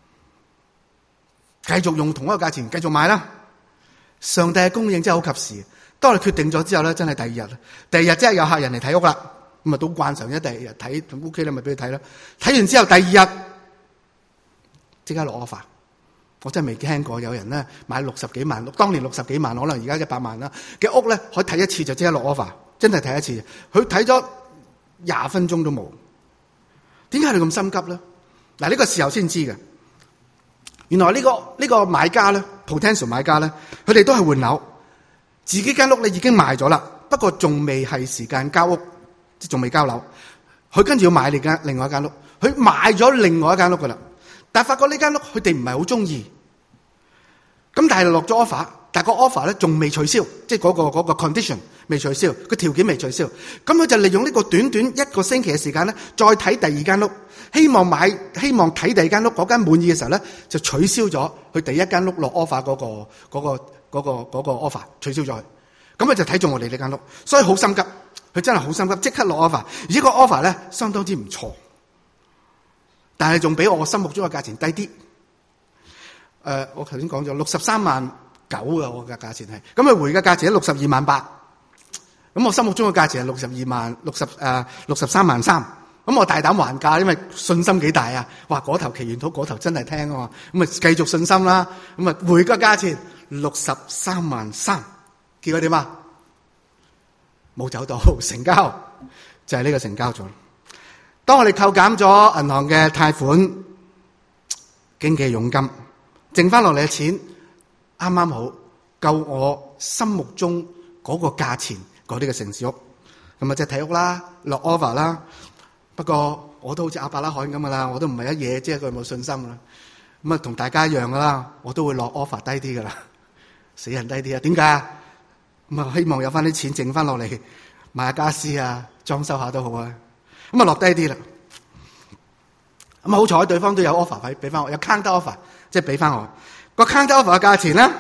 繼續用同一個價錢繼續買啦。上帝嘅供應真係好及時，當我哋決定咗之後咧，真係第二日，第二日真係有客人嚟睇屋啦，咁啊都慣常一第二日睇 OK 啦，咪俾佢睇啦。睇完之後第二日即刻落 offer。我真係未聽過有人咧買六十幾萬，當年六十幾萬，可能而家一百萬啦嘅屋咧，可以睇一次就即刻落 offer，真係睇一次。佢睇咗廿分鐘都冇，點解你咁心急咧？嗱，呢個時候先知嘅，原來呢個呢個買家咧 ，potential 買家咧，佢哋都係換樓，自己間屋你已經賣咗啦，不過仲未係時間交屋，即仲未交樓，佢跟住要買另間另外一間屋，佢買咗另外一間屋噶啦。但係發覺呢間屋佢哋唔係好中意，咁但係落咗 offer，但係個 offer 咧仲未取消，即係嗰個嗰個 condition 未取消，個條件未取消，咁佢就利用呢個短短一個星期嘅時間咧，再睇第二間屋，希望買，希望睇第二間屋嗰間滿意嘅時候咧，就取消咗佢第一間屋落 offer 嗰個嗰個嗰個嗰個 offer 取消咗佢，咁佢就睇中我哋呢間屋，所以好心急，佢真係好心急，即刻落 offer，而且個 offer 咧相當之唔錯。但係仲比我心目中嘅價錢低啲。誒、呃，我頭先講咗六十三萬九嘅我嘅價錢係，咁佢回嘅價錢係六十二萬八。咁我心目中嘅價錢係六十二萬六十誒六十三萬三。咁我大膽還價，因為信心幾大啊！哇，嗰頭祈完禱，嗰頭真係聽啊嘛。咁啊繼續信心啦。咁啊回嘅價錢六十三萬三，結果點啊？冇走到成交，就係、是、呢個成交咗。當我哋扣減咗銀行嘅貸款、經紀佣金，剩翻落嚟嘅錢，啱啱好夠我心目中嗰個價錢嗰啲嘅城市屋，咁啊即係睇屋啦，落 offer 啦。不過我都好似亞伯拉罕咁噶啦，我都唔係一嘢即係佢冇信心啦。咁啊同大家一樣噶啦，我都會落 offer 低啲噶啦，死人低啲啊？點解啊？咁啊希望有翻啲錢剩翻落嚟買下家私啊，裝修下都好啊。咁啊落低啲啦，咁啊好彩對方都有 offer 俾俾翻我，有 counter offer， 即係俾翻我個 counter offer 嘅價錢咧，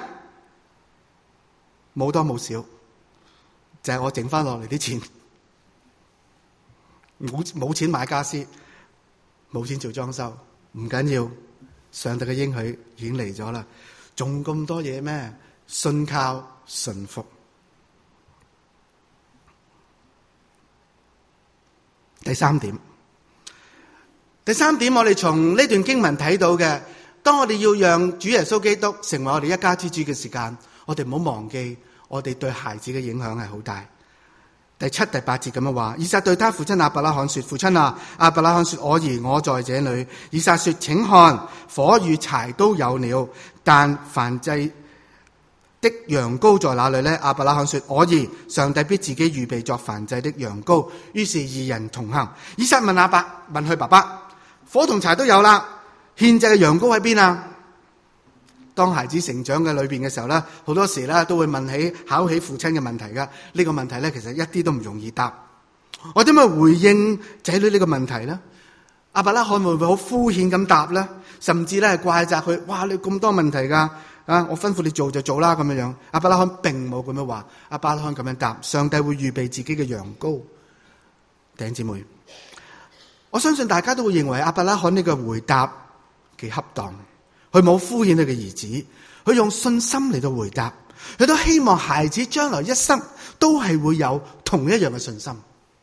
冇多冇少，就係、是、我剩翻落嚟啲錢，冇冇錢買家私，冇錢做裝修，唔緊要，上帝嘅應許已經嚟咗啦，仲咁多嘢咩？信靠順服。第三點，第三點，我哋從呢段經文睇到嘅，當我哋要讓主耶穌基督成為我哋一家之主嘅時間，我哋唔好忘記，我哋對孩子嘅影響係好大。第七、第八節咁樣話，以撒對他父親亞伯拉罕說：父親啊！亞伯拉罕說：我兒，我在這裏。以撒說：請看，火與柴都有了，但燔祭的羊羔在哪裏呢？亞伯拉罕說：我兒，上帝必自己預備作燔祭的羊羔。於是二人同行。以撒問亞伯，問佢爸爸：火同柴都有啦，獻祭嘅羊羔喺邊啊？當孩子成長嘅裏邊嘅時候咧，好多時咧都會問起考起父親嘅問題噶。呢、這個問題咧，其實一啲都唔容易答。我點樣回應仔女呢個問題咧？ 亞伯拉罕會唔會好敷衍咁答咧？甚至咧係怪責佢，哇！你咁多問題噶啊！我吩咐你做就做啦咁樣樣。亞伯拉罕並冇咁樣話，亞伯拉罕咁樣答：上帝會預備自己嘅羊羔。弟兄姊妹，我相信大家都會認為亞伯拉罕呢個回答幾恰當。佢冇敷衍佢嘅兒子，佢用信心嚟到回答，佢都希望孩子將來一生都係會有同一樣嘅信心。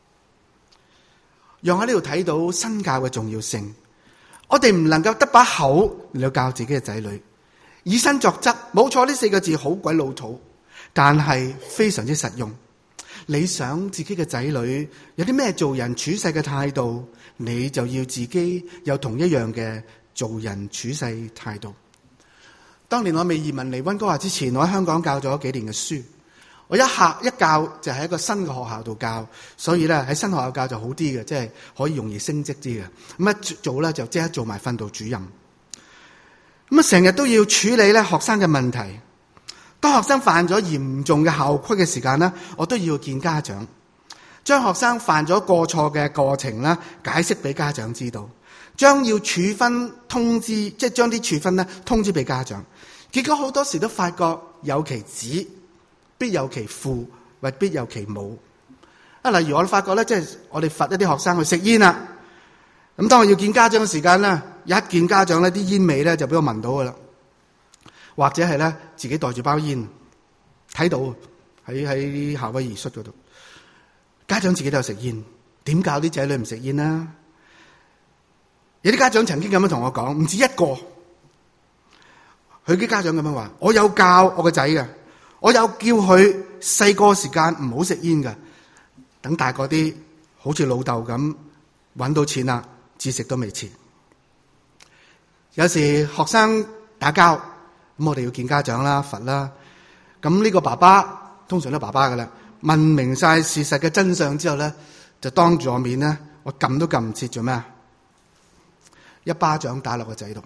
讓喺呢度睇到身教嘅重要性。我哋唔能夠得把口嚟到教自己嘅仔女，以身作則，冇錯，呢四個字好鬼老土，但係非常之實用。你想自己嘅仔女有啲咩做人處世嘅態度，你就要自己有同一樣嘅做人處世態度。當年我未移民嚟溫哥華之前，我喺香港教咗幾年嘅書。我一下一教就喺一個新嘅學校度教，所以咧喺新學校教就好啲嘅，即係可以容易升職啲嘅。咁一做咧就即刻做埋訓導主任。咁啊成日都要處理咧學生嘅問題。當學生犯咗嚴重嘅校規嘅時間咧，我都要見家長，將學生犯咗過錯嘅過程咧解釋俾家長知道，將要處分通知，即係將啲處分咧通知俾家長。結果好多時都發覺有其子必有其父，或必有其母。啊，例如我發覺咧，即係我哋罰一啲學生去食煙啦。咁當我要見家長嘅時間咧，一見家長咧，啲煙味咧就俾我聞到噶啦。或者係咧自己袋住包煙，睇到喺喺夏威夷恤嗰度，家長自己都有食煙，點教啲仔女唔食煙啦？有啲家長曾經咁樣同我講，唔止一個。佢啲家長咁樣話：我有教我個仔嘅。我有叫佢細個時間唔好食煙㗎，等大個啲好似老豆咁搵到錢啦，至食都未遲。有時學生打交，咁我哋要見家長啦、罰啦。咁呢個爸爸通常都爸爸噶啦，問明晒事實嘅真相之後咧，就當住我面咧，我撳都撳唔切，做咩啊？一巴掌打落個仔度。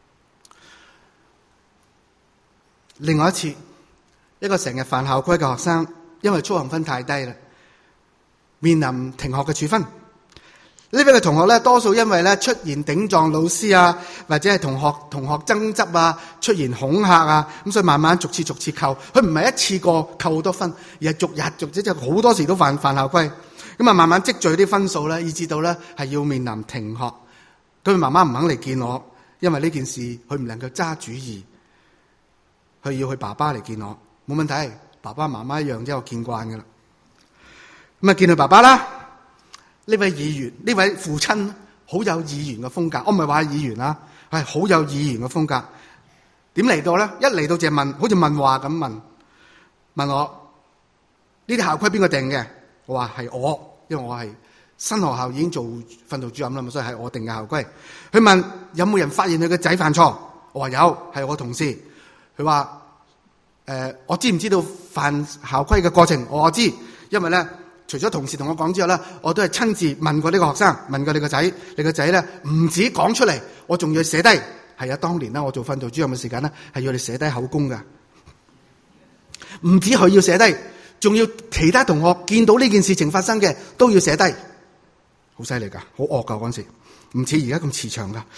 另外一次。一個成日犯校規嘅學生，因為操行分太低啦，面臨停學嘅處分。呢位嘅同學咧，多數因為咧出現頂撞老師啊，或者係同學同學爭執啊，出現恐嚇啊，咁所以慢慢逐次逐次扣。佢唔係一次過扣好多分，而係逐日逐即係好多時都犯犯校規。咁啊，慢慢積聚啲分數咧，以至到咧係要面臨停學。佢媽媽唔肯嚟見我，因為呢件事佢唔能夠揸主意，佢要佢爸爸嚟見我。冇問題，爸爸媽媽一樣，即係我見慣噶啦。咁啊，見佢爸爸啦。呢位議員，呢位父親，好有議員嘅風格。我唔係話議員啦，係好有議員嘅風格。點嚟到咧？一嚟到就問，好似問話咁問，問我呢啲校規邊個定嘅？我話係我，因為我係新學校已經做訓導主任啦，所以係我定嘅校規。佢問有冇人發現佢個仔犯錯？我話有，係我同事。佢話。誒、呃，我知唔知道犯校規嘅過程？我知，因為咧，除咗同事同我講之後咧，我都係親自問過呢個學生，問過你個仔，你個仔咧唔止講出嚟，我仲要寫低。係啊，當年咧我做訓導主任嘅時間咧，係要你寫低口供噶，唔止佢要寫低，仲要其他同學見到呢件事情發生嘅都要寫低，好犀利噶，好惡噶嗰陣時，唔似而家咁慈祥噶，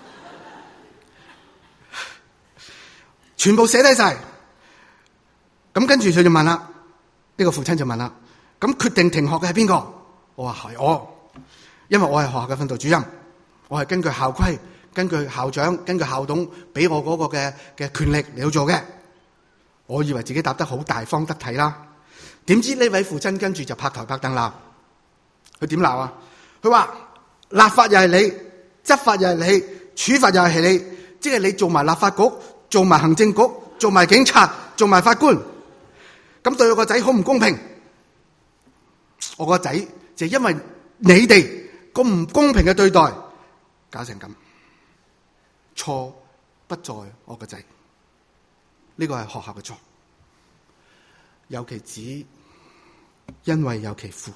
全部寫低晒。咁跟住佢就問啦，呢、這個父親就問啦，咁決定停學嘅係邊個？我話係我，因為我係學校嘅訓導主任，我係根據校規、根據校長、根據校董俾我嗰個嘅嘅權力嚟到做嘅。我以為自己答得好大方得體啦，點知呢位父親跟住就拍台拍凳鬧。佢點鬧啊？佢話立法又係你，執法又係你，處罰又係你，即係你做埋立法局，做埋行政局，做埋警察，做埋法官。咁對我個仔好唔公平，我個仔就因為你哋咁唔公平嘅對待，搞成咁。錯不在我個仔，呢個係學校嘅錯。有其子，因為有其父。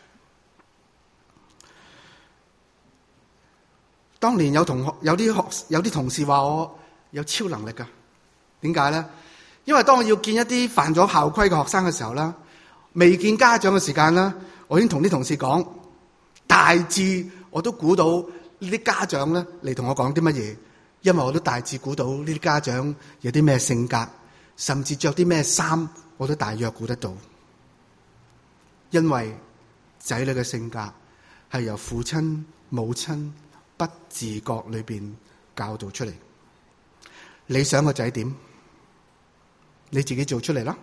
當年有同學有啲學有啲同事話我有超能力噶，點解咧？因為當我要見一啲犯咗校規嘅學生嘅時候啦，未見家長嘅時間啦，我已經同啲同事講，大致我都估到呢啲家長咧嚟同我講啲乜嘢，因為我都大致估到呢啲家長有啲咩性格，甚至着啲咩衫，我都大約估得到。因為仔女嘅性格係由父親母親不自覺裏邊教導出嚟。你想個仔點？你自己做出嚟啦。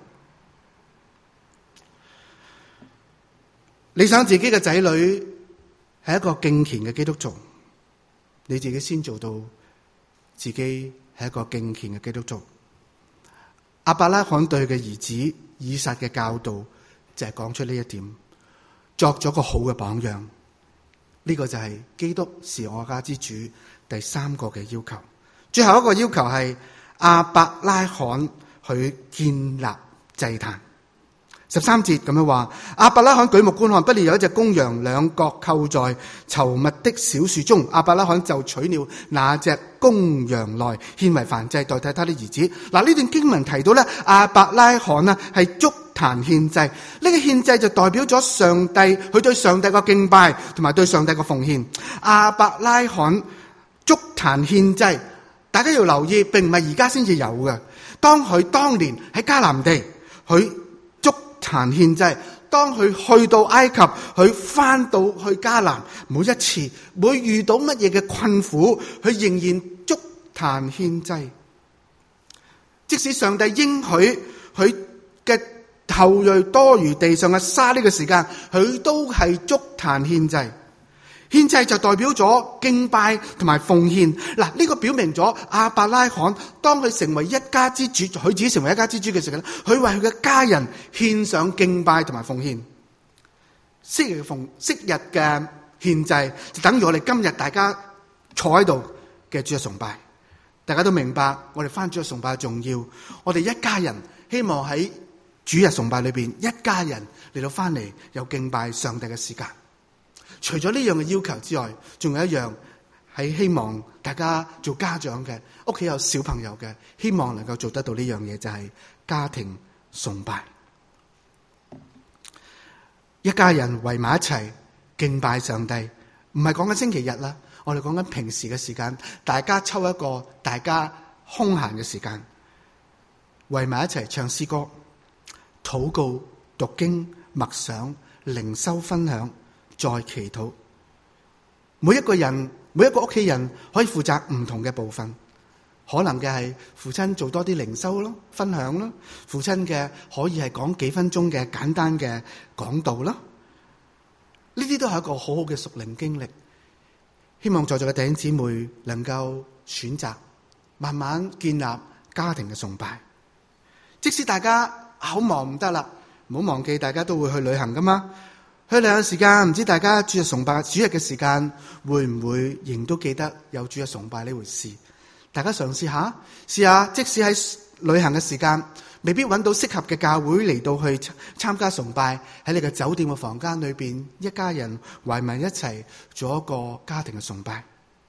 你想自己嘅仔女係一個敬虔嘅基督徒，你自己先做到自己係一個敬虔嘅基督徒。亞伯拉罕對佢嘅兒子以撒嘅教導就係講出呢一點，作咗個好嘅榜樣。呢個就係基督是我家之主第三個嘅要求。最後一個要求係亞伯拉罕去建立祭壇。十三節咁樣話，亞伯拉罕舉目觀看，不料有一隻公羊兩角扣在稠密的小樹中，亞伯拉罕就取了那隻公羊來獻為燔祭，代替他的兒子。嗱，呢段經文提到咧，亞伯拉罕啊係築壇獻祭，呢、這個獻祭就代表咗上帝佢對上帝個敬拜同埋對上帝個奉獻。亞伯拉罕築壇獻祭，大家要留意，並唔係而家先至有嘅。當佢當年喺迦南地，佢壇獻祭，當佢去到埃及，佢翻到去迦南，每一次每遇到乜嘢嘅困苦，佢仍然築壇獻祭。即使上帝應許佢嘅後裔多如地上嘅沙呢個時間，佢都係築壇獻祭。獻祭就代表咗敬拜同埋奉獻。嗱，呢個表明咗亞伯拉罕當佢成為一家之主，佢自己成為一家之主嘅時候咧，佢為佢嘅家人獻上敬拜同埋奉獻。昔日奉昔日嘅獻祭就等於我哋今日大家坐喺度嘅主日崇拜。大家都明白我哋返主日崇拜嘅重要。我哋一家人希望喺主日崇拜裏邊，一家人嚟到返嚟有敬拜上帝嘅時間。除咗呢樣嘅要求之外，仲有一樣係希望大家做家長嘅，屋企有小朋友嘅，希望能夠做得到呢樣嘢，就係家庭崇拜。一家人圍埋一齊敬拜上帝，唔係講緊星期日啦，我哋講緊平時嘅時間，大家抽一個大家空閒嘅時間，圍埋一齊唱詩歌、禱告、讀經、默想、靈修分享。再祈禱，每一個人，每一個屋企人可以負責唔同嘅部分。可能嘅係父親做多啲靈修咯，分享咯；父親嘅可以係講幾分鐘嘅簡單嘅講道啦。呢啲都係一個好好嘅屬靈經歷。希望在座嘅弟兄姊妹能夠選擇慢慢建立家庭嘅崇拜。即使大家好忙唔得啦，唔好忘記大家都會去旅行噶嘛。去旅行時間，唔知大家主日崇拜主日嘅時間會唔會仍都記得有主日崇拜呢回事？大家嘗試下，試下即使喺旅行嘅時間未必揾到適合嘅教會嚟到去參加崇拜，喺你嘅酒店嘅房間裏邊，一家人圍埋一齊做一個家庭嘅崇拜。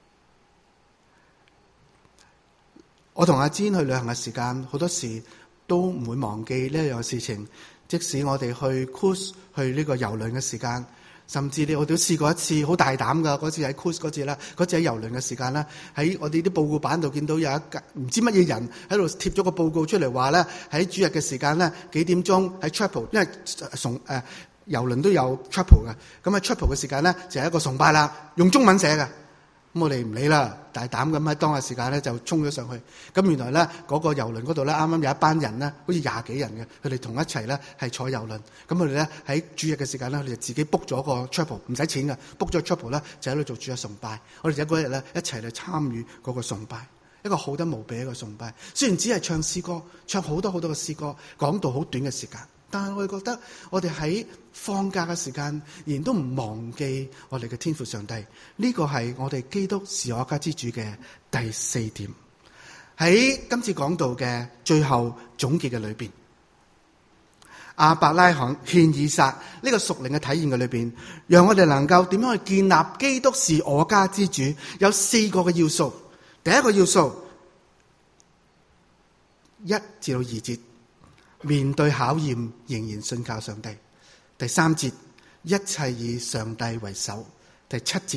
我同阿詹去旅行嘅時間，好多時都唔會忘記呢一樣事情。即使我哋去 cruise 去呢個遊輪嘅時間，甚至你我都試過一次好大膽噶，嗰次喺 cruise 嗰次啦，嗰次喺遊輪嘅時間啦，喺我哋啲報告板度見到有一間唔知乜嘢人喺度貼咗個報告出嚟，話咧喺主日嘅時間咧幾點鐘喺 chapel， 因為崇誒遊輪都有 chapel 嘅，咁喺 chapel 嘅時間咧就係一個崇拜啦，用中文寫嘅。咁我哋唔理啦，大膽咁喺當日時間咧就衝咗上去。咁原來咧嗰個遊輪嗰度咧啱啱有一班人咧，好似廿幾人嘅，佢哋同一齊咧係坐遊輪。咁佢哋咧喺主日嘅時間咧，佢哋就自己 book 咗個 chapel， 唔使錢嘅 book 咗 chapel 咧就喺度做主日崇拜。我哋就嗰日咧一齊嚟參與嗰個崇拜，一個好得無比一個崇拜。雖然只係唱詩歌，唱好多好多嘅詩歌，講到好短嘅時間。但係我哋覺得，我哋喺放假嘅時間，仍然都唔忘記我哋嘅天父上帝。呢個係我哋基督是我家之主嘅第四點。喺今次講道嘅最後總結嘅裏邊，亞伯拉罕獻以撒呢個屬靈嘅體驗嘅裏邊，讓我哋能夠點樣去建立基督是我家之主，有四個嘅要素。第一個要素，一至到二節。面對考驗仍然信靠上帝。第三節，一切以上帝為首。第七節，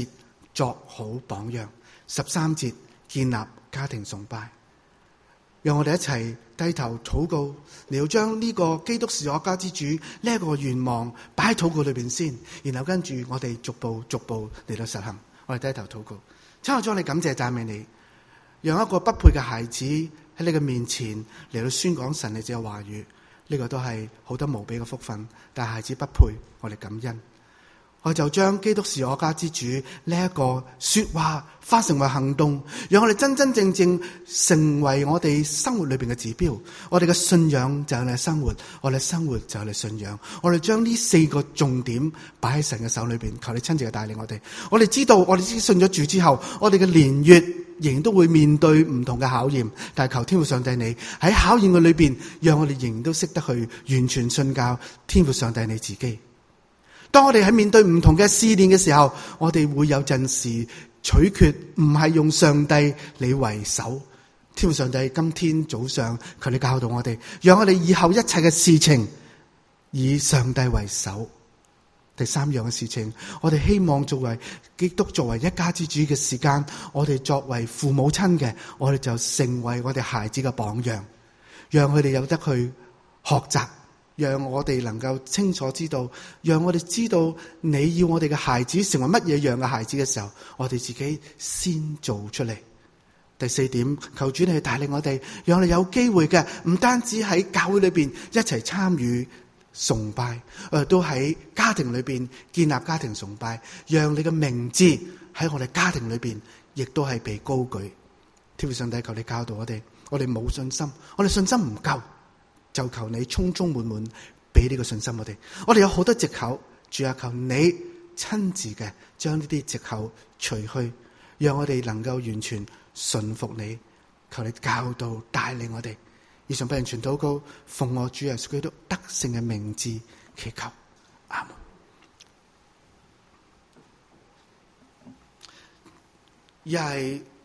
作好榜樣。十三節，建立家庭崇拜。讓我哋一齊低頭禱告，你要將呢個基督是我家之主呢一個願望擺喺禱告裏邊先，然後跟住我哋逐步逐步嚟到實行。我哋低頭禱告，親愛的主，你感謝讚美你，讓一個不配嘅孩子喺你嘅面前嚟到宣講神你嘅話語，呢個都係好多無比嘅福分。但係孩子不配，我哋感恩。我就將基督是我家之主呢一個說話化成為行動，讓我哋真真正正成為我哋生活裏邊嘅指標。我哋嘅信仰就係我哋嘅生活，我哋生活就係我哋信仰。我哋將呢四個重點擺喺神嘅手裏邊，求你親自嘅帶領我哋。我哋知道，我哋知信咗主之後，我哋嘅年月仍然都會面對唔同嘅考驗，但係求天父上帝你喺考驗嘅裏邊，讓我哋仍然都識得去完全信教天父上帝你自己。當我哋喺面對唔同嘅試煉嘅時候，我哋會有陣時取決唔係用上帝你為首。天父上帝今天早上求你教導我哋，讓我哋以後一切嘅事情以上帝為首。第三樣嘅事情，我哋希望作為基督作為一家之主嘅時間，我哋作為父母親嘅，我哋就成為我哋孩子嘅榜樣，讓佢哋有得去學習，讓我哋能夠清楚知道，讓我哋知道你要我哋嘅孩子成為乜嘢樣嘅孩子嘅時候，我哋自己先做出嚟。第四點，求主你去帶領我哋，讓我哋有機會嘅，唔單止喺教會裏邊一齊參與崇拜，誒，都喺家庭裏邊建立家庭崇拜，讓你嘅名字喺我哋家庭裏邊亦都係被高舉。天父上帝，求你教導我哋，我哋冇信心，我哋信心唔夠，就求你充充滿滿俾呢個信心我哋。我哋有好多藉口，主啊，求你親自嘅將呢啲藉口除去，讓我哋能夠完全順服你。求你教導帶領我哋。以上不人全禱告，奉我主耶穌基督得勝嘅名字祈求，阿門。而係